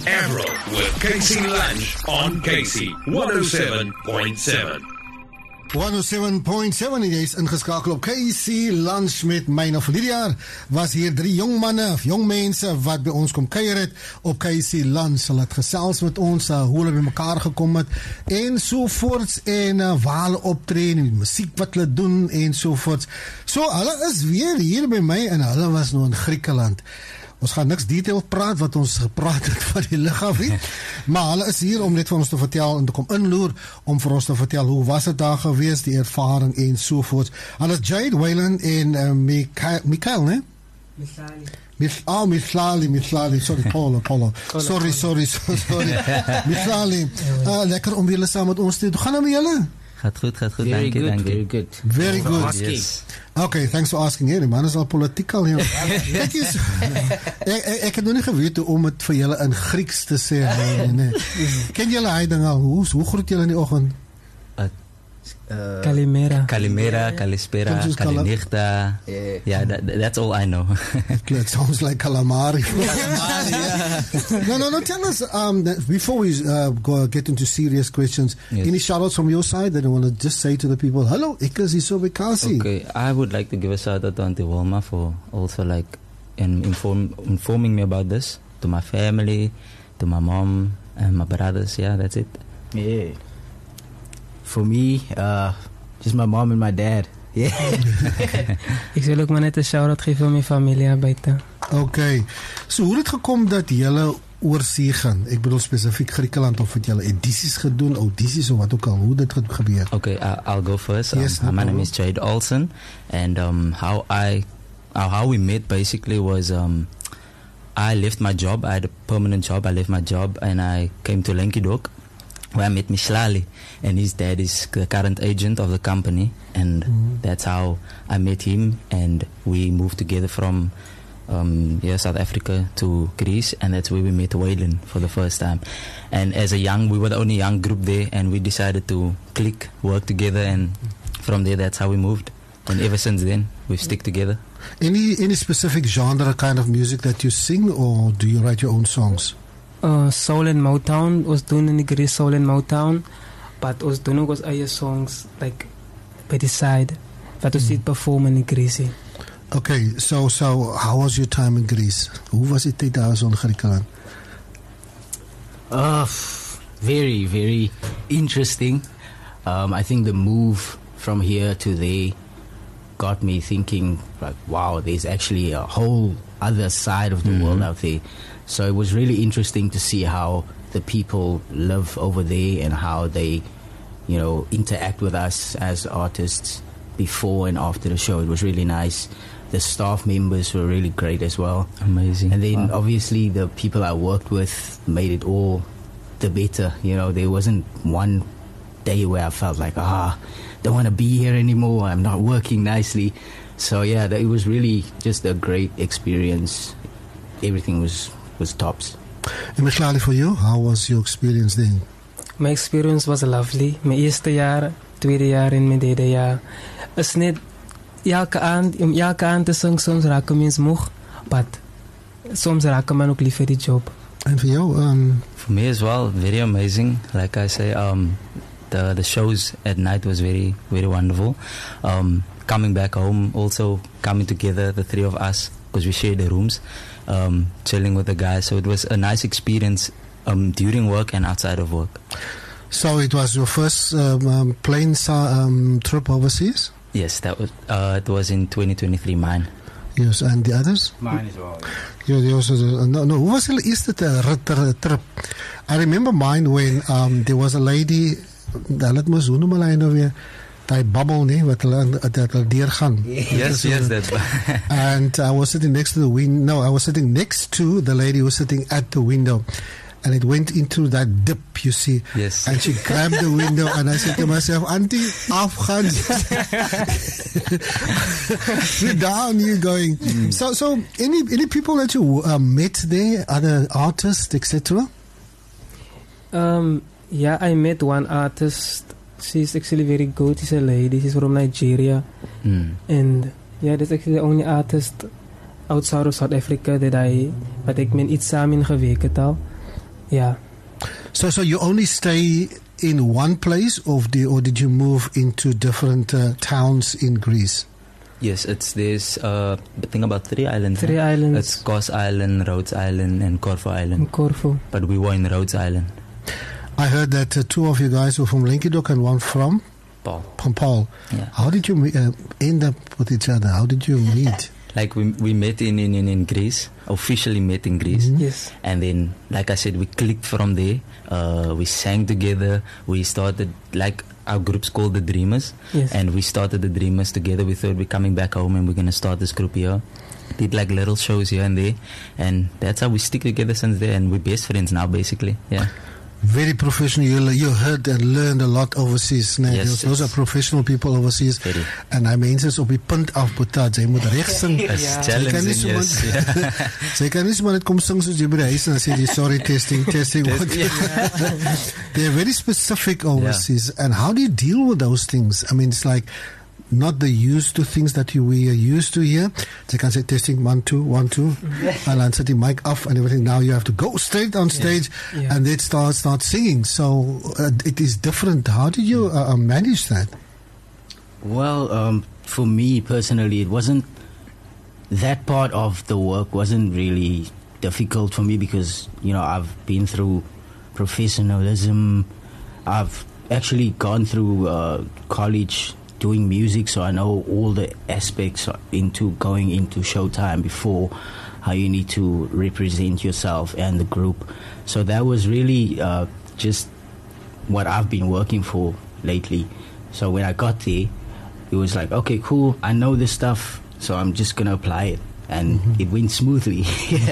Avril with KC Lunch on KC 107.7. 107.7, jy is ingeskakel op KC Lunch met my. Nou vir die jaar was hier 3 jong manne, jong mense wat by ons kom kuier het op KC Lunch. Hulle het gesels met ons, hoe hulle by mekaar gekom het en sovoorts, en waar hulle optree en die musiek wat hulle doen en sovoorts. So hulle is weer hier by my en hulle was nou in Griekeland. Ons gaan niks detail praat wat ons gepraat het van die lig af nie, maar hulle is hier om net vir ons te vertel en te kom inloer om vir ons te vertel hoe was het daar gewees, die ervaring en sovoorts. Hulle is Jade, Waylon en Mikael, ne? Mislali, sorry, Paulo. Sorry. Mislali, lekker om julle saam met ons te doen. Hoe gaan het met julle? Gaat goed, dankie. Very good. Yes. Okay, thanks for asking. Die man is al politiek al. Kijk eens, ek het nog nie geweet om het vir julle in Grieks te sê. Nee. Ken julle hy ding al? Hoe groet julle in die oggend? Kalimera, Kalispera, Kalinichta. Yeah, that's all I know. It sounds like calamari. No, tell us, before we get into serious questions, yes. Any shout-outs from your side that I want to just say to the people, hello, ek is hier so by Kasi. Okay, I would like to give a shout-out to Auntie Wilma for also informing me about this, to my family, to my mom and my brothers. Yeah, that's it. Yeah. For me, just my mom and my dad. Yeah. Ek wil ook maar net 'n shout-out gee vir my familie buite. Okay. So hoe het gekom dat julle oorsee gaan? Ek bedoel spesifiek Griekeland, of het julle edisies gedoen, audisies of wat ook al? Hoe dit gebeur? Okay, I'll go first. Yes, my name is Jade Olsen, and how we met basically was I left my job. I had a permanent job. I left my job and I came to Lenkidok, where I met Mislali, and his dad is the current agent of the company, and that's how I met him, and we moved together from South Africa to Greece, and that's where we met Waylon for the first time. And we were the only young group there, and we decided to click, work together, and from there that's how we moved, and ever since then we've stick together. Any specific genre kind of music that you sing, or do you write your own songs? Soul and Motown, ons doen in die Greece Soul and Motown, but ons doen ook ons eie songs, like by the side, wat ons dit perform in die Greece. Okay, so how was your time in Greece? Hoe was die tyd daar so in Griekeland? Very, very interesting. I think the move from here to there got me thinking, like, wow, there's actually a whole other side of the world out there. So it was really interesting to see how the people live over there and how they, interact with us as artists before and after the show. It was really nice. The staff members were really great as well. Amazing. And then obviously the people I worked with made it all the better. There wasn't one day where I felt like, don't want to be here anymore. I'm not working nicely. So yeah, it was really just a great experience. Everything was tops. And Mislali, for you, how was your experience then? My experience was lovely. My eerste jaar, tweede jaar en mijn derde jaar. Is net elke aand te sing, soms raken mensen moeg, but soms raken man ook liever die job. And for you? For me as well, very amazing. Like I say, the shows at night was very, very wonderful. Coming back home, also coming together, the three of us, because we shared the rooms, chilling with the guys. So it was a nice experience during work and outside of work. So it was your first plane trip overseas? Yes, it was in 2023, mine. Yes, and the others? Mine as well. No, who was the eerste trip? I remember mine when there was a lady, hoe noem hulle nou weer? Die bubble, nee, wat hulle deurgaan. Yes, that's right. And I was sitting next to the window. No, I was sitting next to the lady who was sitting at the window. And it went into that dip, you see. Yes. And she grabbed the window, and I said to myself, Auntie, afgaan. Sit down, you're going. So any people that you met there, other artists, etc.? Yeah, I met one artist. She's actually very good. She's a lady. She's from Nigeria. And yeah, that's actually the only artist outside of South Africa that ik met iets samen gewerkt het al. Ja. So you only stay in one place, or did you move into different towns in Greece? Yes, there's I think about 3 islands. 3 islands. It's Kos Island, Rhodes Island, and Corfu Island. In Corfu. But we were in Rhodes Island. I heard that 2 of you guys were from Lenkidoc and one from Paul. Paul. Yeah. How did you end up with each other? How did you meet? Like we met in Greece, officially met in Greece. Yes. And then, like I said, we clicked from there. We sang together. We started, like, our group's called The Dreamers. Yes. And we started The Dreamers together. We thought we're coming back home and we're going to start this group here. Did like little shows here and there. And that's how we stick together since there. And we're best friends now, basically. Yeah. Very professional. You heard and learned a lot overseas. Nee? Yes, Those are professional people overseas. Very. En hy mense is op die punt af betaal. Jy moet reg sing. It's Ja. challenging, yes. Yeah. Sy kan nie sommer net kom sing soos jy by die huis en dan sê jy sorry, testing. They're very specific overseas. And how do you deal with those things? I mean, it's like not the used to things that we are used to here. They can say testing 1 2 1 2 and then set the mic off and everything. Now you have to go straight on stage and then start singing. So it is different. How did you manage that? Well, for me personally, it wasn't, that part of the work wasn't really difficult for me because, you know, I've been through professionalism. I've actually gone through college doing music, so I know all the aspects into going into Showtime before, how you need to represent yourself and the group. So that was really just what I've been working for lately. So when I got there, it was like, okay, cool, I know this stuff, so I'm just going to apply it. And it went smoothly.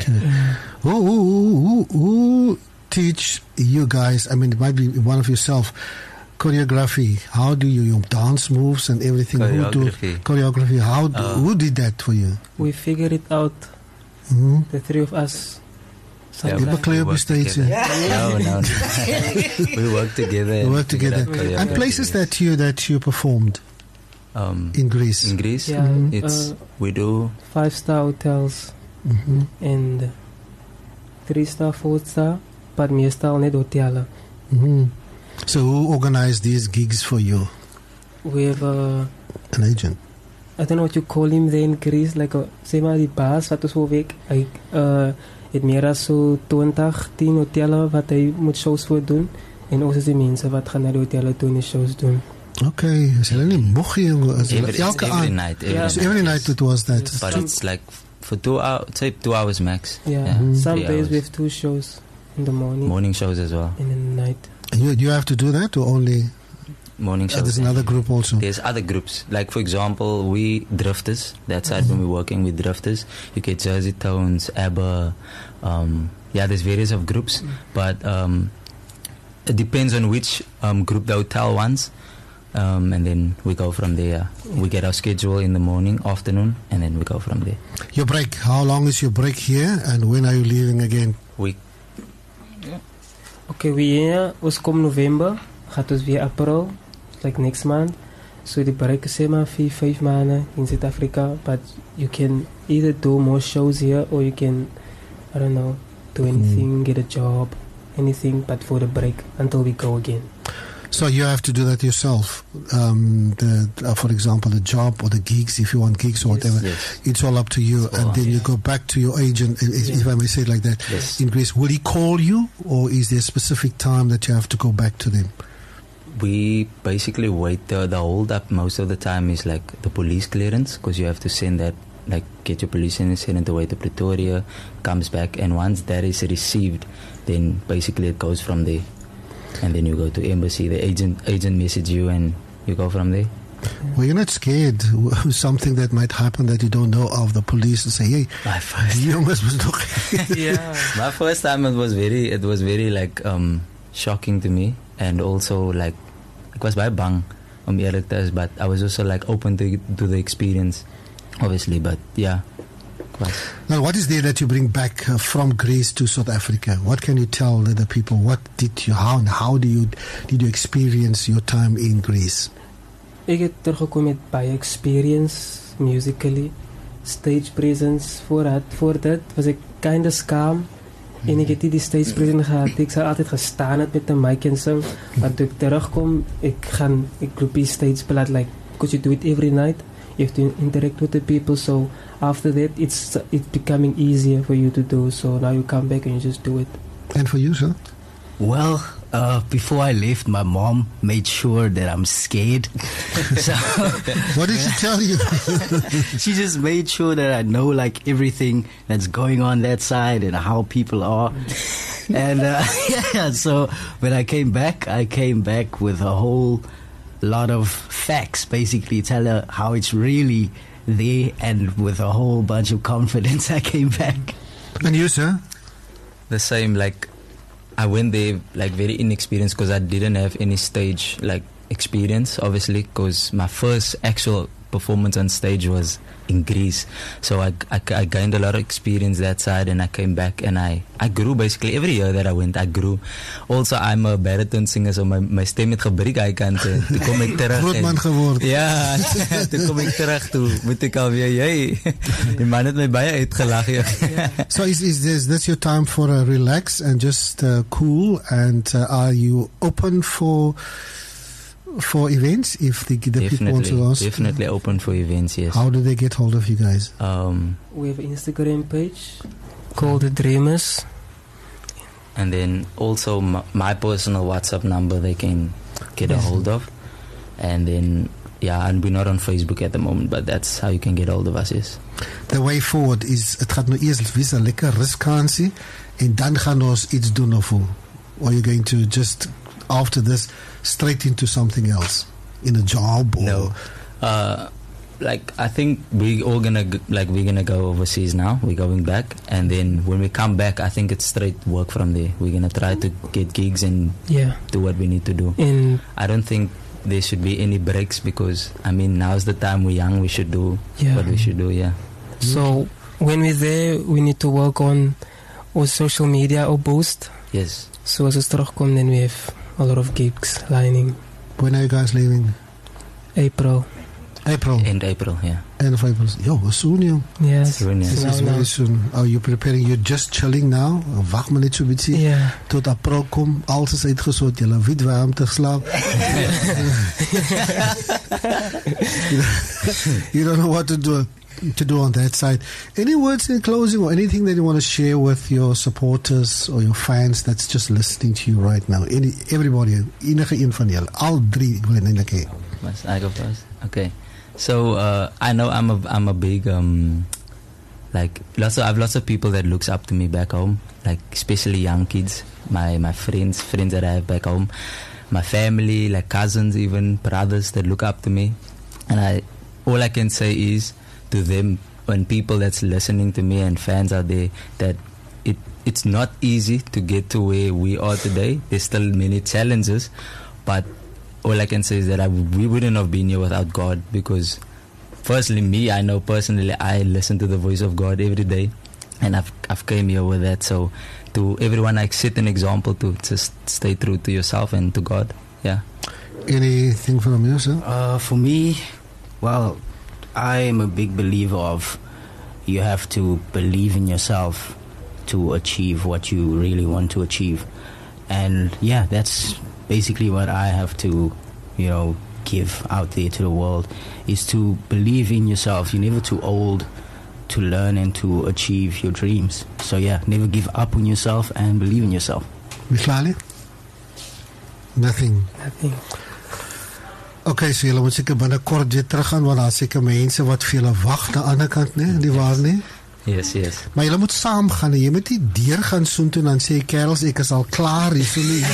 Who teach you guys, I mean, it might be one of yourself, choreography? How do you, your dance moves and everything? Choreography. Who did that for you? We figured it out, the 3 of us. Yeah, we work together. No. We work together. And places that you performed in Greece. In Greece, Yeah, it's we do 5-star hotels and 3-star, 4-star, but meestal net hotellen. So who organized these gigs for you? We have an agent. I don't know what you call him there in Greece, like sê maar die baas wat ons wil werk. Hy het meer as so 20, 10 hotelle wat hy moet shows voor doen en ons is die mense wat gaan na die hotelle toe en die shows doen. Okay, is hulle nie moeg hier? Every night. Every night it was that. But it's like for 2 hours, say 2 hours max. Yeah. Some days we have 2 shows in the morning. Morning shows as well. And in the night. And you have to do that or only morning shows? There's another group also. There's other groups. Like for example, we Drifters. That's side when we're working with Drifters. You get Jersey Tones, ABBA. There's various of groups, but it depends on which group the hotel wants. And then we go from there. We get our schedule in the morning, afternoon, and then we go from there. Your break. How long is your break here, and when are you leaving again? Okay, we here, ons kom November, gaat ons weer April, like next month. So die break is sê maar 4-5 maanden in South Africa, but you can either do more shows here or you can, I don't know, do anything, get a job, anything, but for the break until we go again. So you have to do that yourself. For example, the job or the gigs, if you want gigs or whatever, it's all up to you. And then you go back to your agent, if I may say it like that, in Greece. Will he call you, or is there a specific time that you have to go back to them? We basically wait. The hold up most of the time is like the police clearance, because you have to send that, like get your police clearance, send it away to Pretoria, comes back, and once that is received, then basically it goes from there. And then you go to embassy, the agent message you, and you go from there. Well, you're not scared something that might happen that you don't know of, the police to say, hey, my first my first time it was very like shocking to me, and also like it was by bang but I was also like open to the experience, obviously, but yeah. Now, what is there that you bring back from Greece to South Africa? What can you tell the people? What did you, how did you experience your time in Greece? Ek het teruggekom met baie experience musically, stage presence. Voor dit was ek kind of skaam En ek het nie die stage presence gehad. Ek sal altyd gestaan het met 'n mic en sing. Want toe ek terugkom, ek roep die stage plat, like, because you do it every night. You have to interact with the people. So after that, it's becoming easier for you to do. So now you come back and you just do it. And for you, sir? Well, before I left, my mom made sure that I'm scared. So What did she tell you? she just made sure that I know like everything that's going on that side and how people are. And yeah, so when I came back with a whole lot of facts, basically tell her how it's really there, and with a whole bunch of confidence I came back. And you, sir? The same, like, I went there like very inexperienced because I didn't have any stage like experience, obviously, because my first actual performance on stage was in Greece. So I gained a lot of experience that side, and I came back and I grew basically every year that I went. I grew. Also, I'm a baritone singer, so my stem het gebreek hy kant. Toe kom ek terug. Groot man geword. Ja, toe kom ek terug toe moet ek alweer die man het my baie uitgelag. So is this your time for a relax and just cool? And are you open for events if the people want to ask? Definitely open for events, yes. How do they get hold of you guys? We have an Instagram page called The Dreamers. And then also my personal WhatsApp number they can get a hold of. And then, yeah, and we're not on Facebook at the moment, but that's how you can get hold of us, yes. The way forward is, het gaat nou eerst wees 'n lekker ruskansie en dan gaan ons iets doen of hoe? Or you're going to just, after this, straight into something else? In a job? Or? No. Like, I think we're gonna go overseas now. We're going back. And then when we come back, I think it's straight work from there. We're gonna try to get gigs and do what we need to do. And I don't think there should be any breaks because, I mean, now's the time we're young. We should do what we should do, yeah. So when we're there, we need to work on our social media or boost. Yes. So as we terugkom, then we have a lot of gigs lining. When are you guys leaving? April. End April, yeah. End of April. Yo, soon, yo. Yes. Soon, yeah. This is very soon. Are you preparing? You're just chilling now? Wacht maar net so bietjie. Yeah. Tot April kom, alles is uitgesort. Julle weet waar om te slaap. You don't know what to do on that side. Any words in closing or anything that you want to share with your supporters or your fans that's just listening to you right now? Everybody, enige een van julle, al drie, ek wil eintlik hê. Must I go first? Okay. So I know I'm a big like I've lots of people that looks up to me back home, like especially young kids, my friends that I have back home, my family, like cousins, even brothers that look up to me, and all I can say is to them, when people that's listening to me and fans out there, that it's not easy to get to where we are today. There's still many challenges, but all I can say is that we wouldn't have been here without God, because firstly, me, I know personally, I listen to the voice of God every day, and I've came here with that. So to everyone, I set an example to just stay true to yourself and to God. Yeah. Anything from you, sir? For me, well, I am a big believer of you have to believe in yourself to achieve what you really want to achieve. And yeah, that's basically what I have to, give out there to the world, is to believe in yourself. You're never too old to learn and to achieve your dreams. So yeah, never give up on yourself and believe in yourself. Michlali? Nothing. Okay, so julle moet seker binnekort weer teruggaan, want daar seker mense wat vir julle wag aan die ander kant, nee, die waar nie. Yes. Maar julle moet saam gaan, jy moet nie deur gaan soen toe en dan sê kerels ek is al klaar hier so nie.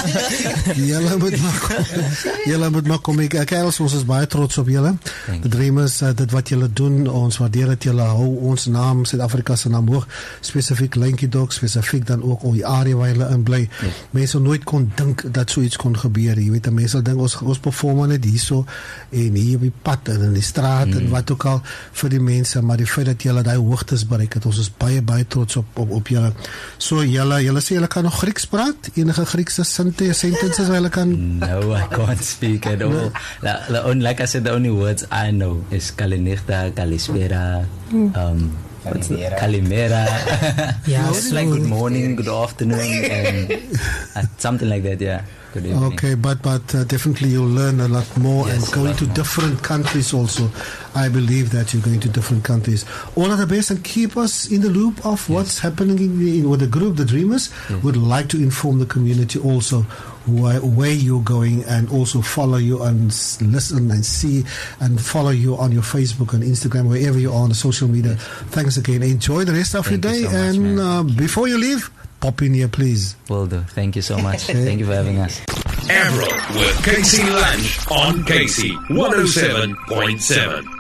Julle moet maar kom. Kerels, ons is baie trots op julle. The Dreamers, dit wat julle doen, ons waardeer dit. Julle hou ons naam, Suid-Afrika se naam hoog, spesifiek Linky Dog, spesifiek dan ook die area waar julle in bly. Mense nooit kon dink dat so iets kon gebeur. Jy weet, mense dink ons perform net hierso en hier op die pad en in die straat en wat ook al vir die mense, maar die feit dat julle daai hoogtes bereik het, ons is baie trots op julle. So julle sê julle kan nog Grieks praat? Enige Griekse sentences waar julle kan? No, I can't speak at all. Like I said, the only words I know is Kalinichta, Kalispera, Kalimera. Yeah, It's like good morning, good afternoon, and something like that. Yeah. Good evening. Okay, but definitely you'll learn a lot more Yes, and going a lot to more. different countries also. I believe that you're going to different countries. All of the best, and keep us in the loop of what's happening with the group, the Dreamers. Would like to inform the community also where you're going, and also follow you and listen and see and follow you on your Facebook and Instagram, wherever you are on the social media. Thanks again. Enjoy the rest of your Thank you day. so much, and man. before you leave, pop in here, please. Will do. Thank you so much. Thank you for having us. Avril with Casey Lunch on Casey 107.7.